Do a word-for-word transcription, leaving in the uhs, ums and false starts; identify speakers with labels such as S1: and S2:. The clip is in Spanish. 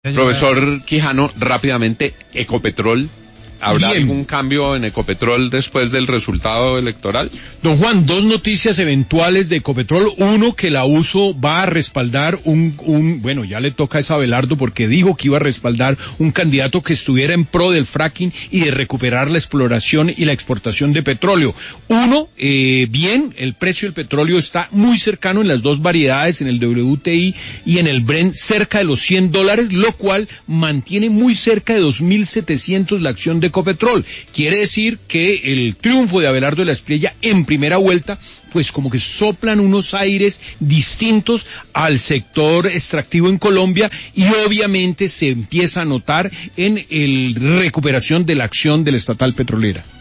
S1: Profesor Quijano, rápidamente, Ecopetrol. ¿Habrá Bien. algún cambio en Ecopetrol después del resultado electoral?
S2: Don Juan, dos noticias eventuales de Ecopetrol. Uno, que la U S O va a respaldar un, un, bueno, ya le toca a Abelardo porque dijo que iba a respaldar un candidato que estuviera en pro del fracking y de recuperar la exploración y la exportación de petróleo. Uno, eh, bien, el precio del petróleo está muy cercano en las dos variedades, en el W T I y en el Brent, cerca de los cien dólares, lo cual mantiene muy cerca de dos mil setecientos la acción de Ecopetrol. Quiere decir que el triunfo de Abelardo de la Espriella en primera vuelta, pues como que soplan unos aires distintos al sector extractivo en Colombia y obviamente se empieza a notar en la recuperación de la acción de la estatal petrolera.